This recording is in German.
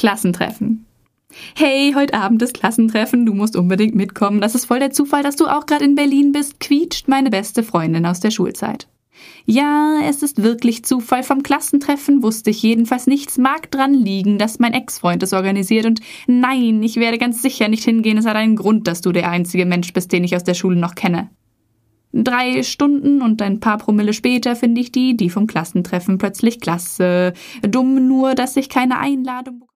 Klassentreffen. Hey, heute Abend ist Klassentreffen, du musst unbedingt mitkommen. Das ist voll der Zufall, dass du auch gerade in Berlin bist, quietscht meine beste Freundin aus der Schulzeit. Ja, es ist wirklich Zufall. Vom Klassentreffen wusste ich jedenfalls nichts. Mag dran liegen, dass mein Ex-Freund es organisiert. Und nein, ich werde ganz sicher nicht hingehen. Es hat einen Grund, dass du der einzige Mensch bist, den ich aus der Schule noch kenne. 3 Stunden und ein paar Promille später finde ich die vom Klassentreffen plötzlich klasse. Dumm nur, dass ich keine Einladung bekomme.